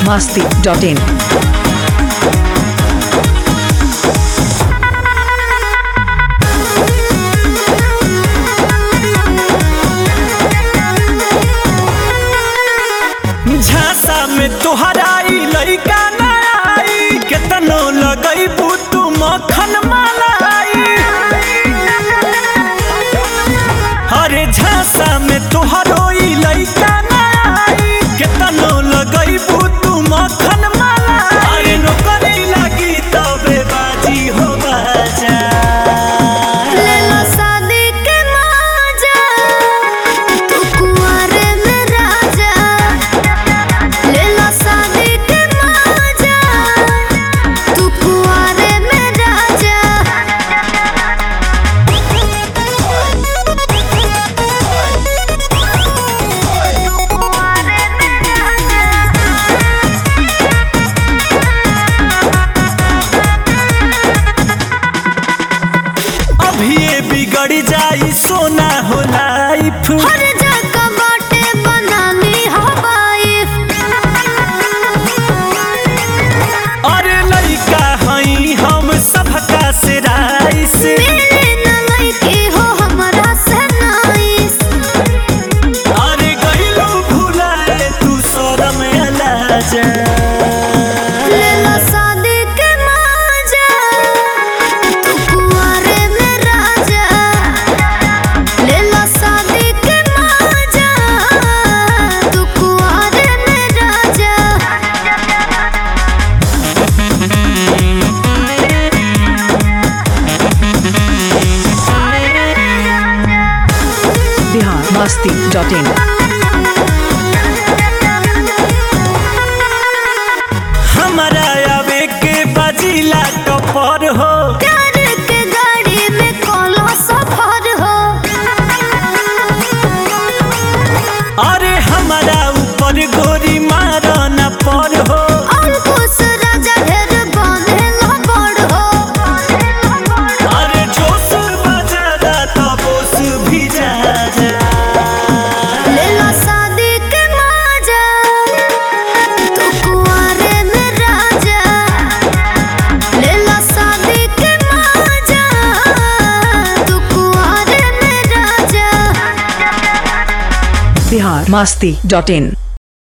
biharmasti.in झांसा में तोहराई लइका ना आई केतनो लगई तू मक्खन मलाई। अरे झांसा में तोहरोई लइका ना आई केतनो लगई तू मक्खन मलाई। अरे नौकरी लगी तबे बाजी हो बाजा बिगड़ जाई सोना हो लाइफ हर जगह बाटे बनानी हो वाइफ। अरे लइका हई हम सबका से राइस मेरे न लइके हो हमरा से नाइस। अरे गइलो भुलाए तू शरम अला जा लेला शादी के मजा तू कुंवारे में राजा। लेला शादी के मजा तू कुंवारे में राजा। biharmasti.in हमारा आवे के बाजीला टपर हो प्यार के गाड़ी में कोनो सफर हो। अरे हमारा ऊपर गोरी मारा न पर हो अंकुश राजा ढेर बनेला बड़ हो। अरे जोश बजादा तो बोस भी जा लेला शादी के मजा तू कुंवारे में राजा। लेला शादी के मजा तू कुंवारे में राजा। biharmasti.in